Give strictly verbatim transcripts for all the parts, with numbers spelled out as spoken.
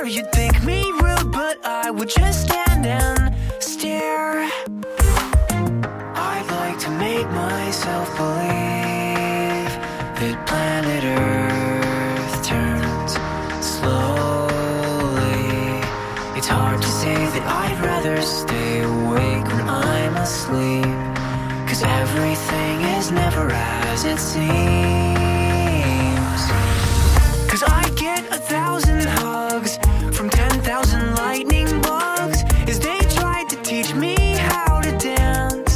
swear you'd think me rude, but I would just stand and stare. I'd like to make myself believe that planet Earth turns slowly. It's hard to say that I'd rather stay awake when I'm asleep, 'cause everything is never as it seems. 'Cause I get a thousand hugs from ten thousand lightning bugs as they tried to teach me how to dance.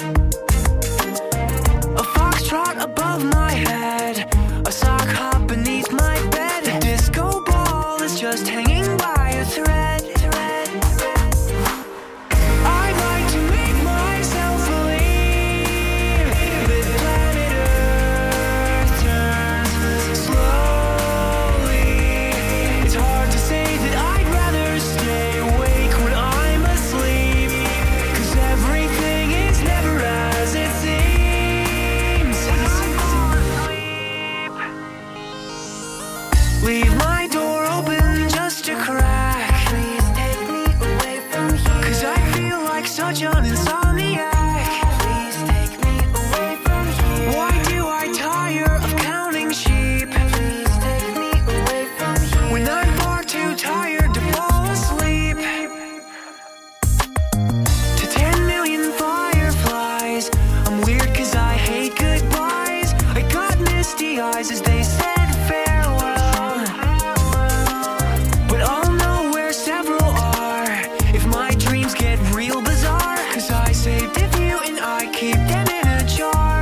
A foxtrot above my head, a sock hop beneath my bed. A disco ball is just hanging by a thread. thread, thread. I'd like to make myself believe that planet Earth turns slowly. It's hard to say that I'd rather stay awake when I'm asleep, 'cause everything is never as it seems. Leave my door open just a crack. Please take me away from here, 'cause I feel like such an insomniac. Please take me away from here. Why do I tire of counting sheep? Please take me away from here, when I'm far too tired to fall asleep. To ten million fireflies, I'm weird 'cause I hate goodbyes. I got misty eyes as they said farewell, but I'll know where several are if my dreams get real bizarre, 'cause I saved a few and I keep them in a jar.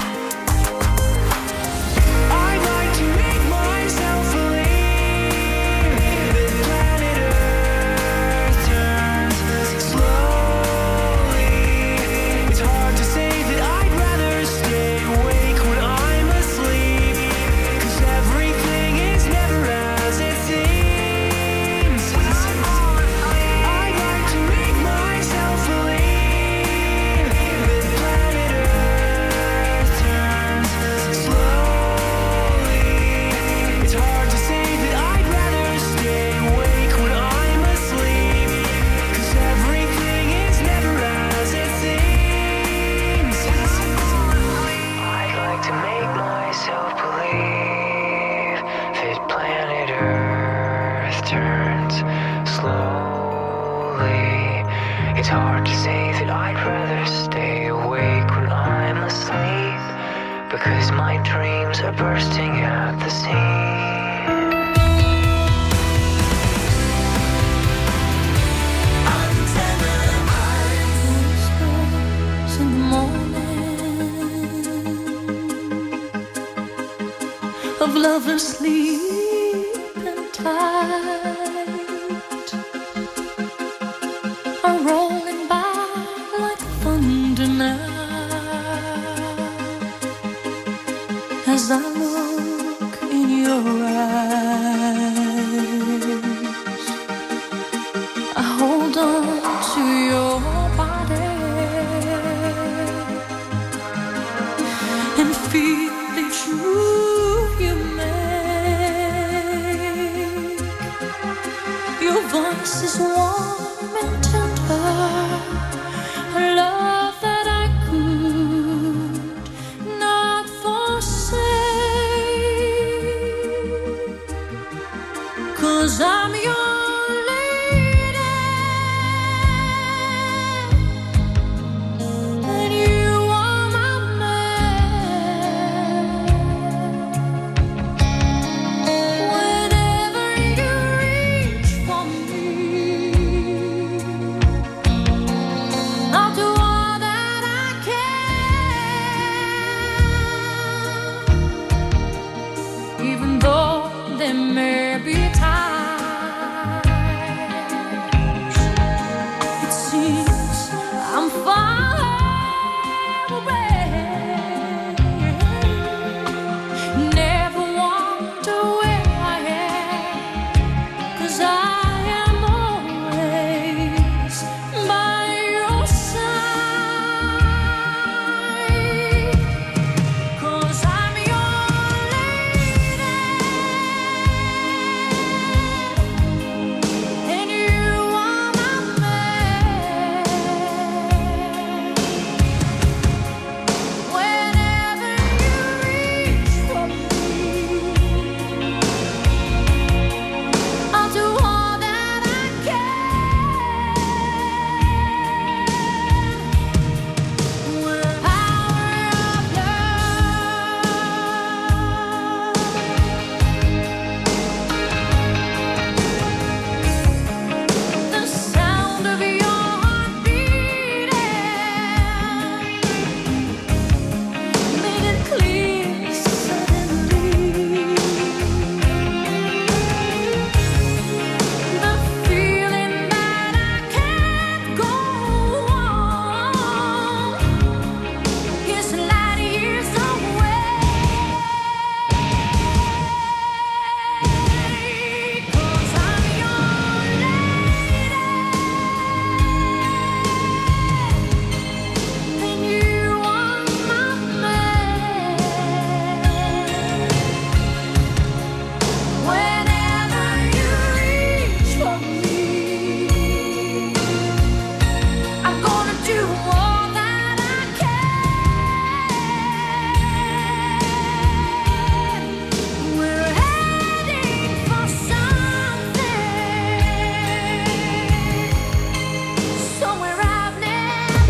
I'd like to make myself believe that planet Earth turns slowly. It's hard to say that I'd rather stay awake when I'm asleep, 'cause everything is never as it seems. I'd like to make myself believe that planet Earth turns slowly. It's hard to say that I'd rather stay awake when I'm asleep, 'cause everything is never as it seems. I'd like to make myself believe that planet Earth turns slowly. It's hard to say that I'd rather stay awake when I'm asleep, because my dreams are bursting at the seams. Whispers in the morning of lovers sleeping tight are rolling by like thunder now, as I look in your eyes. I hold on to your body and feel each move you make. Your voice is warm and tender, a love that I could not forsake, 'cause I'm your lady and you are my man. Whenever you reach for me, I'll do all that I can, even though there may be times it seems I'm far away. Never wonder where I am, 'cause I am always by your side, 'cause I'm your lady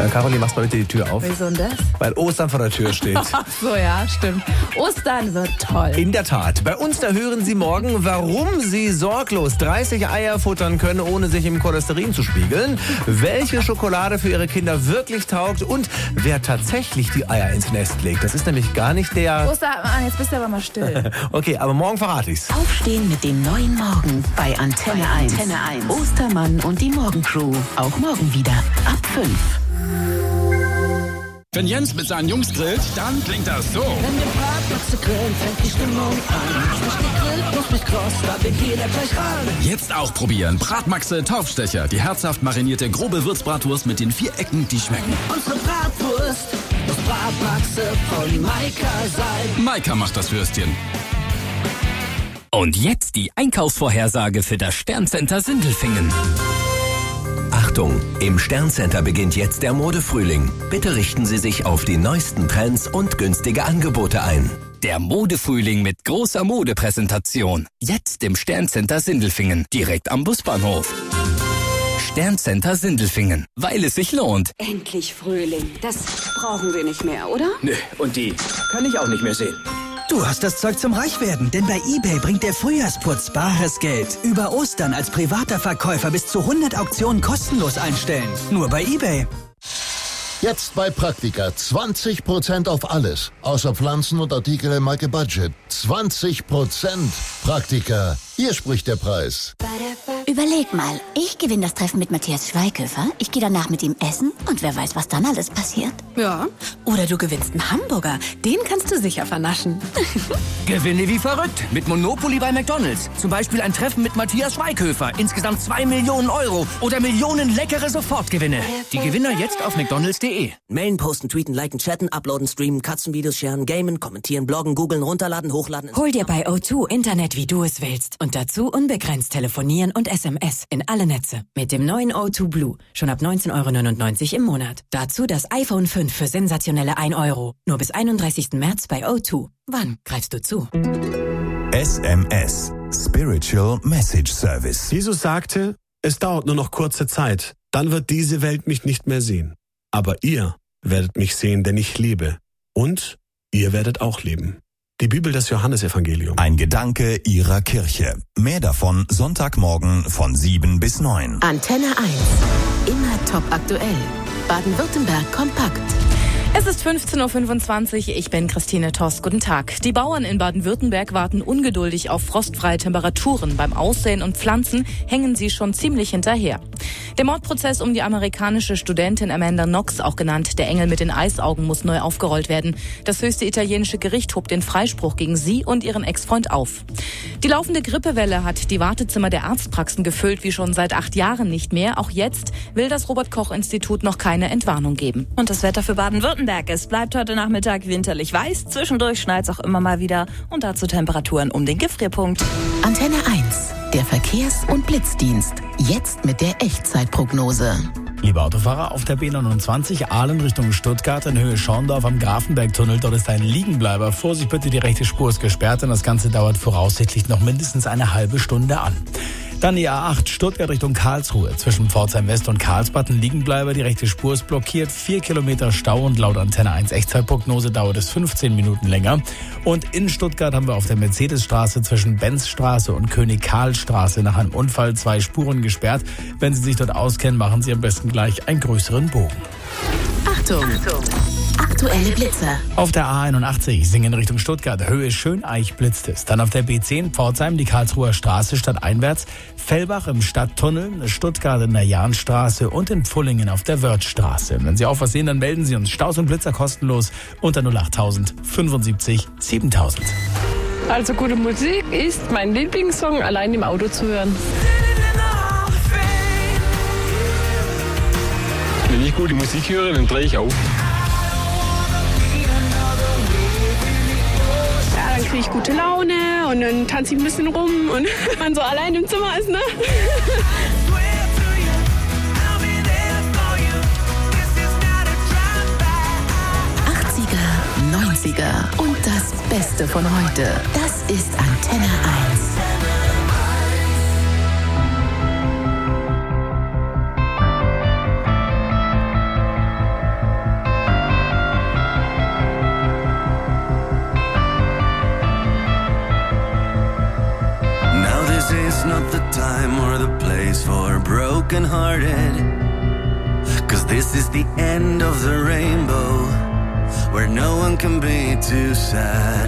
Äh, Caroline, machst mal bitte die Tür auf. Wieso denn das? Weil Ostern vor der Tür steht. Ach so, ja, stimmt. Ostern wird toll. In der Tat. Bei uns, da hören Sie morgen, warum Sie sorglos dreißig Eier futtern können, ohne sich im Cholesterin zu spiegeln, welche Schokolade für Ihre Kinder wirklich taugt und wer tatsächlich die Eier ins Nest legt. Das ist nämlich gar nicht der... Ostermann, jetzt bist du aber mal still. Okay, aber morgen verrate ich's. Aufstehen mit dem neuen Morgen bei Antenne eins. Antenne eins. Ostermann und die Morgencrew. Auch morgen wieder ab fünf. Wenn Jens mit seinen Jungs grillt, dann klingt das so. Wenn der Bratwürste grillen, fängt die Stimmung an. Frisch gegrillt, knusprig kross, da will jeder gleich ran. Jetzt auch probieren. Bratmaxe Taufstecher. Die herzhaft marinierte grobe Würzbratwurst mit den vier Ecken, die schmecken. Unsere Bratwurst, das Bratmaxe von Maika Salb. Maika macht das Würstchen. Und jetzt die Einkaufsvorhersage für das Sterncenter Sindelfingen. Achtung, im Sterncenter beginnt jetzt der Modefrühling. Bitte richten Sie sich auf die neuesten Trends und günstige Angebote ein. Der Modefrühling mit großer Modepräsentation. Jetzt im Sterncenter Sindelfingen, direkt am Busbahnhof. Sterncenter Sindelfingen, weil es sich lohnt. Endlich Frühling. Das brauchen wir nicht mehr, oder? Nö, und die kann ich auch nicht mehr sehen. Du hast das Zeug zum Reichwerden, denn bei eBay bringt der Frühjahrsputz bares Geld. Über Ostern als privater Verkäufer bis zu hundert Auktionen kostenlos einstellen. Nur bei eBay. Jetzt bei Praktika zwanzig Prozent auf alles. Außer Pflanzen und Artikel im Marke Budget. zwanzig Prozent. Praktika. Hier spricht der Preis. Überleg mal, ich gewinne das Treffen mit Matthias Schweighöfer, ich gehe danach mit ihm essen und wer weiß, was dann alles passiert. Ja, oder du gewinnst einen Hamburger, den kannst du sicher vernaschen. Gewinne wie verrückt mit Monopoly bei McDonald's. Zum Beispiel ein Treffen mit Matthias Schweighöfer, insgesamt zwei Millionen Euro oder Millionen leckere Sofortgewinne. Die Gewinner jetzt auf mcdonalds punkt de. Mailen, posten, tweeten, liken, chatten, uploaden, streamen, Katzenvideos, sharen, gamen, kommentieren, bloggen, googeln, runterladen, hochladen. Hol dir bei O zwei Internet, wie du es willst. Und dazu unbegrenzt telefonieren und S M S in alle Netze. Mit dem neuen O zwei Blue. Schon ab neunzehn Euro neunundneunzig im Monat. Dazu das iPhone fünf für sensationelle ein Euro. Nur bis einunddreißigsten März bei O zwei. Wann greifst du zu? S M S. Spiritual Message Service. Jesus sagte, es dauert nur noch kurze Zeit. Dann wird diese Welt mich nicht mehr sehen. Aber ihr werdet mich sehen, denn ich lebe. Und ihr werdet auch leben. Die Bibel des Johannesevangeliums. Ein Gedanke Ihrer Kirche. Mehr davon Sonntagmorgen von sieben bis neun. Antenne eins. Immer top aktuell. Baden-Württemberg kompakt. Es ist fünfzehn Uhr fünfundzwanzig, ich bin Christine Toss. Guten Tag. Die Bauern in Baden-Württemberg warten ungeduldig auf frostfreie Temperaturen. Beim Aussäen und Pflanzen hängen sie schon ziemlich hinterher. Der Mordprozess um die amerikanische Studentin Amanda Knox, auch genannt der Engel mit den Eisaugen, muss neu aufgerollt werden. Das höchste italienische Gericht hob den Freispruch gegen sie und ihren Ex-Freund auf. Die laufende Grippewelle hat die Wartezimmer der Arztpraxen gefüllt wie schon seit acht Jahren nicht mehr. Auch jetzt will das Robert-Koch-Institut noch keine Entwarnung geben. Und das Wetter für Baden-Württemberg. Es bleibt heute Nachmittag winterlich weiß, zwischendurch schneit's auch immer mal wieder und dazu Temperaturen um den Gefrierpunkt. Antenne eins, der Verkehrs- und Blitzdienst. Jetzt mit der Echtzeitprognose. Liebe Autofahrer, auf der B neunundzwanzig Aalen Richtung Stuttgart in Höhe Schorndorf am Grafenbergtunnel. Dort ist ein Liegenbleiber. Vorsicht bitte, die rechte Spur ist gesperrt und das Ganze dauert voraussichtlich noch mindestens eine halbe Stunde an. Dann die A acht Stuttgart Richtung Karlsruhe. Zwischen Pforzheim West und Karlsbad ein Liegenbleiber. Die rechte Spur ist blockiert. Vier Kilometer Stau und laut Antenne eins Echtzeitprognose dauert es fünfzehn Minuten länger. Und in Stuttgart haben wir auf der Mercedesstraße zwischen Benzstraße und König-Karl-Straße nach einem Unfall zwei Spuren gesperrt. Wenn Sie sich dort auskennen, machen Sie am besten gleich einen größeren Bogen. Achtung! Achtung. Aktuelle Blitze. Auf der A einundachtzig Singen Richtung Stuttgart, Höhe Schöneich blitzt es. Dann auf der B zehn Pforzheim, die Karlsruher Straße stadteinwärts, Fellbach im Stadttunnel, Stuttgart in der Jahnstraße und in Pfullingen auf der Wörthstraße. Wenn Sie auch was sehen, dann melden Sie uns Staus und Blitzer kostenlos unter null acht null null fünfundsiebzig siebentausend. Also gute Musik ist mein Lieblingssong, allein im Auto zu hören. Wenn ich gute Musik höre, dann drehe ich auf. Ja, dann kriege ich gute Laune und dann tanze ich ein bisschen rum und wenn man so allein im Zimmer ist, ne? achtziger, neunziger und das Beste von heute. Das ist Antenne eins. broken hearted. Cause this is the end of the rainbow, where no one can be too sad.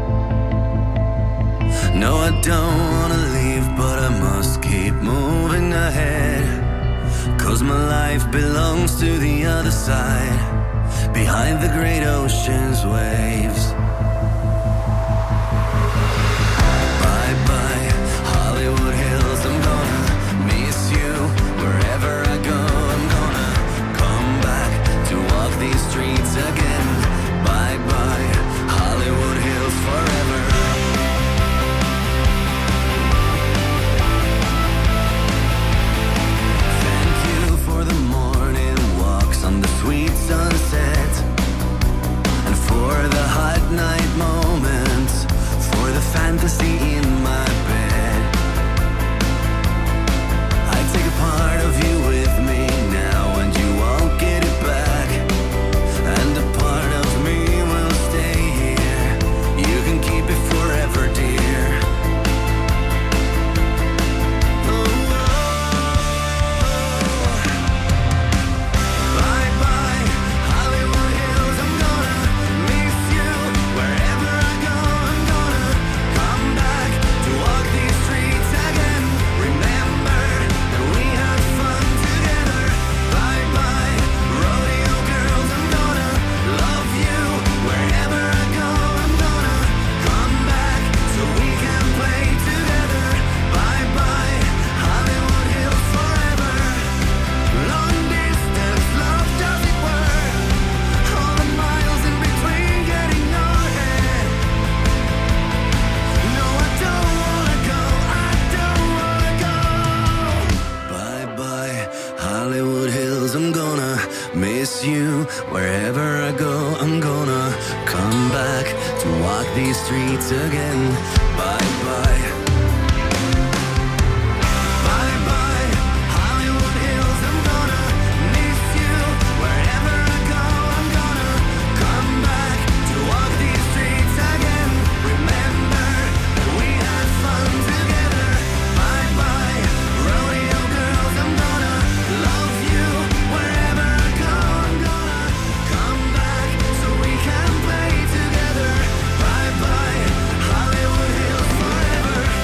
No, I don't wanna leave, but I must keep moving ahead. Cause my life belongs to the other side, behind the great ocean's waves. Bye bye, Hollywood Hills, I'm gonna miss you. Wherever I go, I'm gonna come back to walk these streets again. Bye bye, Hollywood Hills, forever. Thank you for the morning walks on the sweet sunset, and for the hot night moments, for the fantasy in my bed. I take a part of you with me now, and you won't get it back. And a part of me will stay here. You can keep it forever, dear. Bye bye, Hollywood Hills, I'm gonna miss you. Wherever I go, I'm gonna come back to walk these streets again. Remember that we had fun together. Bye bye, rodeo girls, I'm gonna love you. Wherever I go, I'm gonna come back so we can play together. Bye bye, Hollywood Hills, forever. Long distance love, does it work? All the miles in between getting your head. No, I don't wanna go, I don't wanna go. Bye bye, Hollywood Hills, I'm gonna miss you. Wherever I go, I'm gonna come back to walk these streets again. Bye bye. Bye bye, Hollywood Hills, I'm gonna miss you. Wherever I go, I'm gonna come back to walk these streets again. Remember that we had fun together. Bye bye, rodeo girls, I'm gonna love you. Wherever I go, I'm gonna come back so we can play together. Bye bye, Hollywood Hills, forever.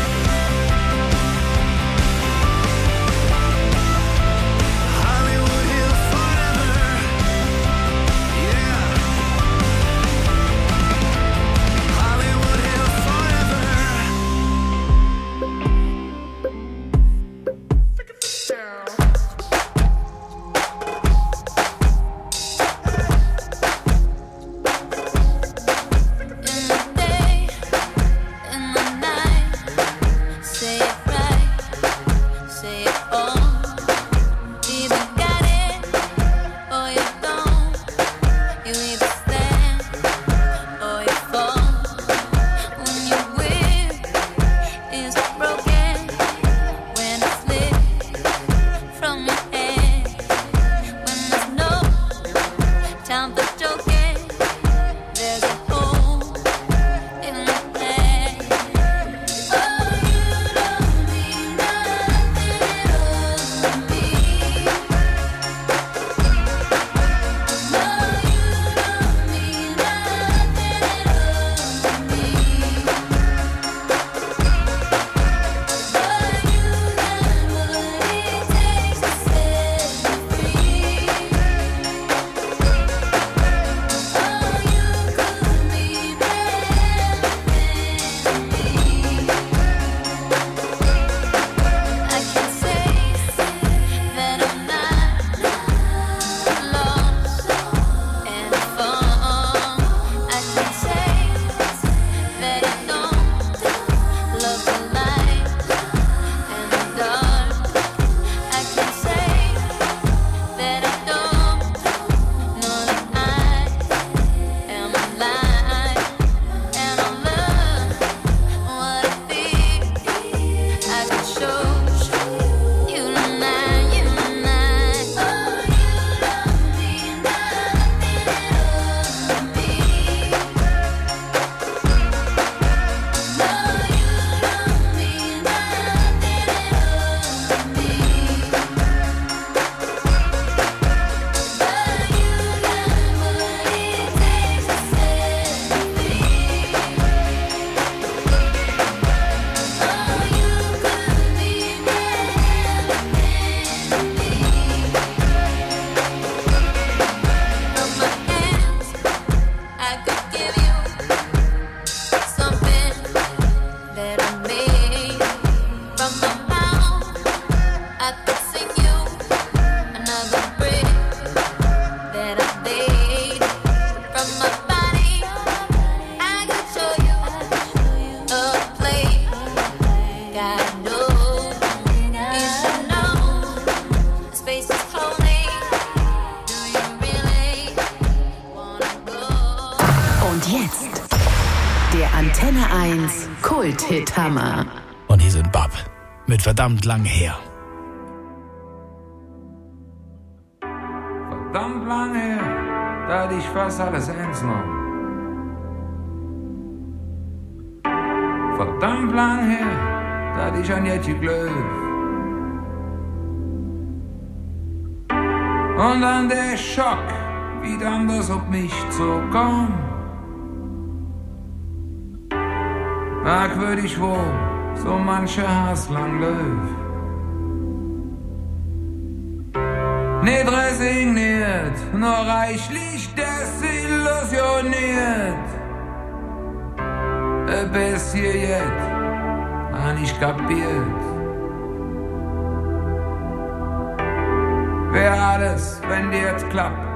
eins Kult-Hit-Hammer. Und hier sind Bab mit verdammt lang her. Verdammt lang her, da hatte ich fast alles ernst genommen. Verdammt lang her, da hatte ich an Jetje Glöw. Und dann der Schock, wie dann das auf mich zukam. Merkwürdig wohl, so mancher Hass lang Löw. Nicht resigniert, nur reichlich desillusioniert. Bis hier jetzt, hab ich kapiert. Wär alles, wenn dir jetzt klappt.